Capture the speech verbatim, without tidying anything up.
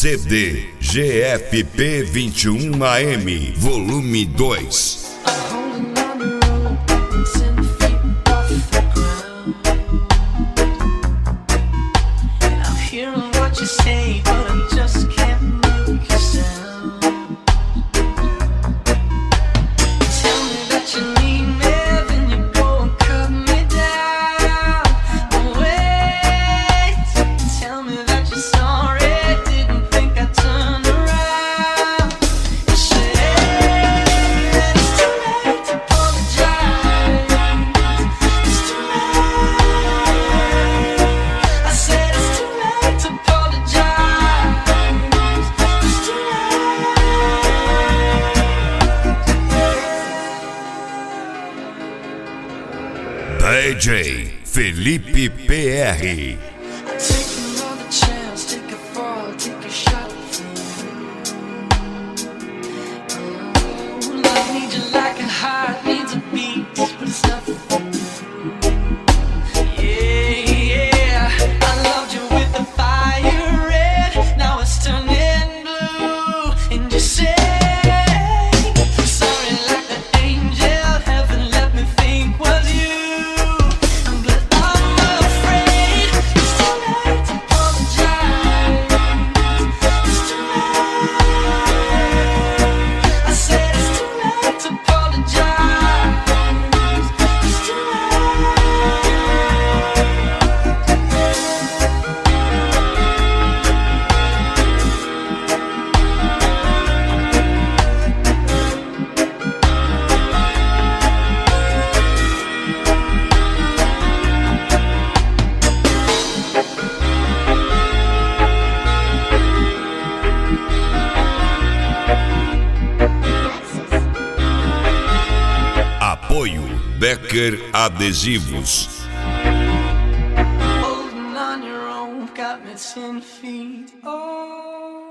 C D G F P vinte e um A M, volume dois. D J Felipe P R. Apoio Becker Adesivos. Holding on your own, got me ten feet. Oh.